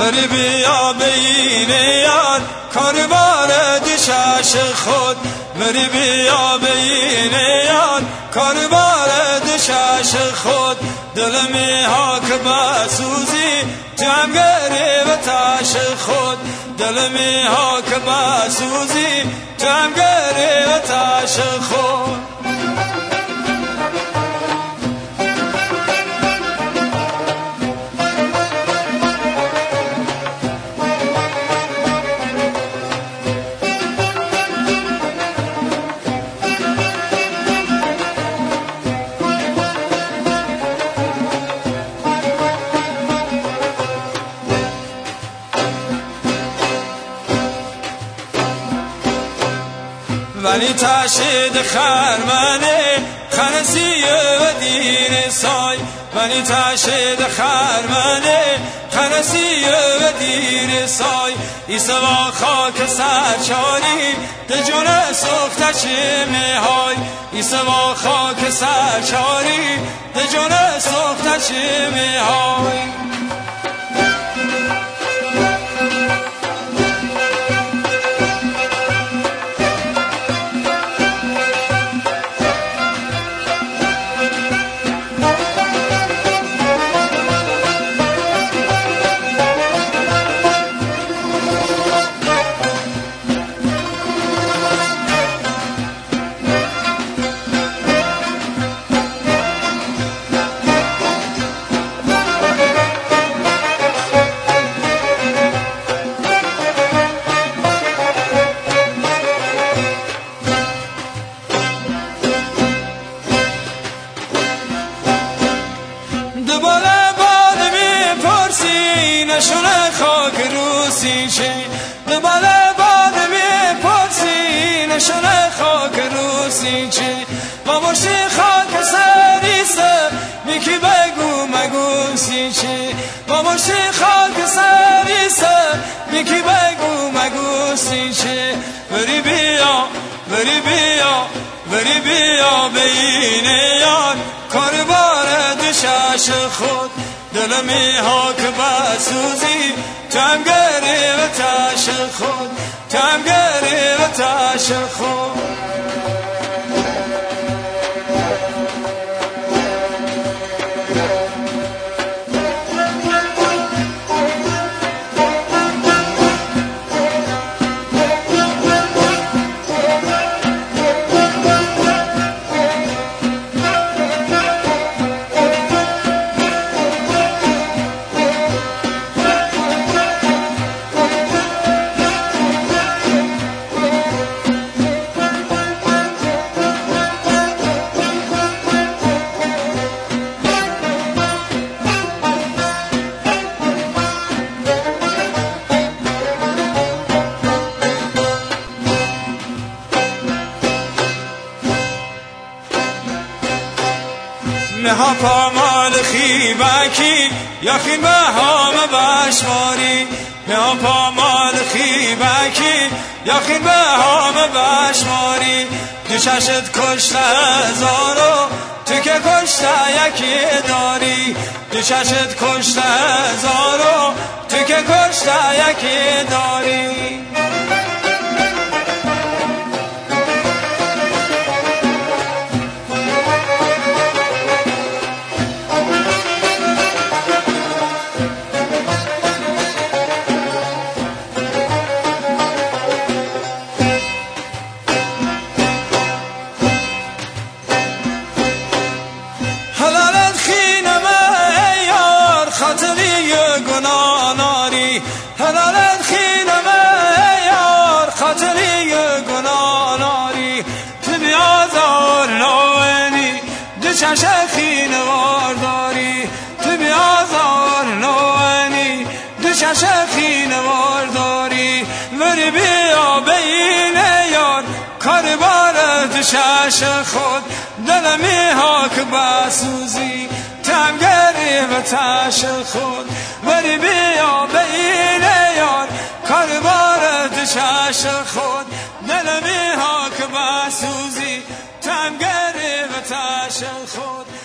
بری بیا بین یار کاربار دشش خود بری بیا بین یار کاربار دشش خود دلمی ها که بسوزی تم گری و تاش خود دلمی ها که بسوزی تم گری و تاش خود ولی تشید خرمنه خنسی و دیر سای ولی تشید خرمنه خنسی و دیر سای ایسوا خاک سرچاری دجون سخت چمه های ایسوا خاک سرچاری دجون سخت چمه های نشونه خاک روسی چه دباله باد می پرسی نشونه خاک روسی چه با مرسی خاک سریسه میکی بگو مگو سی چه با مرسی خاک سریسه میکی بگو مگو سی چه بری بیا بری بیا بری بیا بین یار کاربار دشش خود دلمی ها که بسوزی تم گری و تاش خود تم گری و تاش خود نها پامال خیبکی یخین به هام بشماری نها پامال خیبکی یخین به هام بشماری دوششت کشته هزارو تو که کشته یکی داری دوششت کشته هزارو تو که کشته یکی داری هلالت خینم یار خاطری گناه ناری تو بیازار نوانی دو چش خینوار داری تو بیازار نوانی دو چش خینوار داری وری بیا بین یار کاربار دو چش خود دلمی ها که بسوزی تم گری و تاش خود وری بیا بین یار کاربار دشش خود دلمی ها که بسوزی تم گری و تاش خود